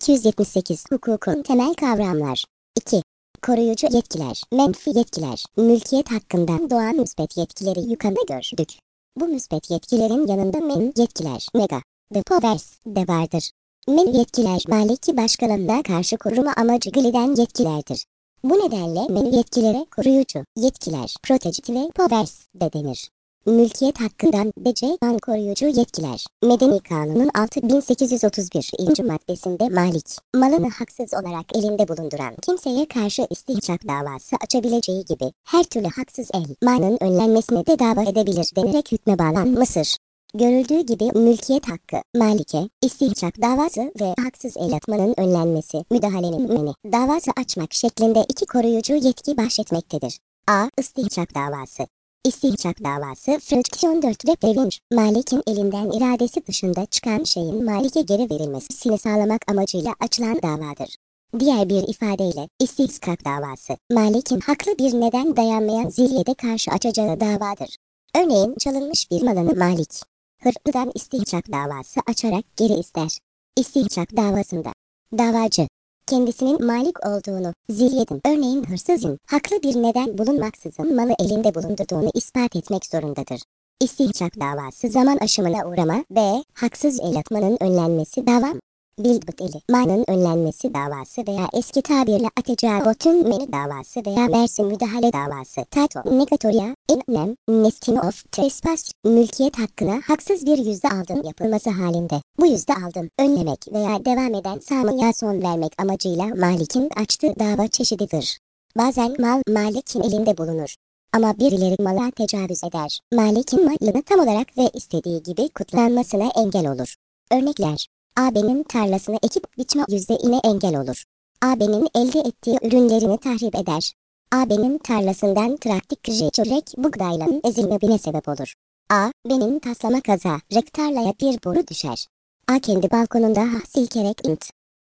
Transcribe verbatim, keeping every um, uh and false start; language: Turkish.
iki yüz yetmiş sekiz Hukukun temel kavramlar. iki. Koruyucu yetkiler, menfi yetkiler, mülkiyet hakkından doğan müsbet yetkileri yukarıda gördük. Bu müsbet yetkilerin yanında men yetkiler, mega, the powers de vardır. Men yetkiler, maliki başkalarına karşı koruma amacı güden yetkilerdir. Bu nedenle men yetkilere koruyucu yetkiler, protective powers de denir. Mülkiyet hakkından doğan koruyucu yetkiler. Medeni Kanun'un altı bin sekiz yüz otuz birinci maddesinde malik, malını haksız olarak elinde bulunduran kimseye karşı istihcap davası açabileceği gibi her türlü haksız el, malının önlenmesine de dava edebilir denerek hükme bağlanmıştır. Görüldüğü gibi mülkiyet hakkı, malike, istihcap davası ve haksız el atmanın önlenmesi, müdahalenin önüne davası açmak şeklinde iki koruyucu yetki bahşetmektedir. A. İstihcap davası. İstihcap davası, friction dört revenge, malikin elinden iradesi dışında çıkan şeyin malike geri verilmesini sağlamak amacıyla açılan davadır. Diğer bir ifadeyle, istihkak davası, malikin haklı bir neden dayanmayan zilyede karşı açacağı davadır. Örneğin çalınmış bir malını malik, hırsızdan istihcap davası açarak geri ister. İstihcap davasında, davacı, kendisinin malik olduğunu, zilyedin, örneğin hırsızın, haklı bir neden bulunmaksızın malı elinde bulundurduğunu ispat etmek zorundadır. İstihcap davası zaman aşımına uğrama b. Haksız el atmanın önlenmesi davam. Bilbut eli, malın önlenmesi davası veya eski tabirle atecavotun meni davası veya versi müdahale davası. Tato, negatoria, ennem, nestin of, trespass, mülkiyet hakkına haksız bir yüzde aldım yapılması halinde. Bu yüzde aldım, önlemek veya devam eden sağlamaya son vermek amacıyla malikin açtığı dava çeşididir. Bazen mal malikin elinde bulunur. Ama birileri mala tecavüz eder. Malikin malını tam olarak ve istediği gibi kullanmasına engel olur. Örnekler: A B'nin tarlasını ekip biçme yüzdeğine engel olur. A B'nin elde ettiği ürünlerini tahrip eder. A B'nin tarlasından traktik geçerek buğdayların ezilmesine sebep olur. A B'nin taslama kaza, rektarlaya bir boru düşer. A kendi balkonunda silkerek int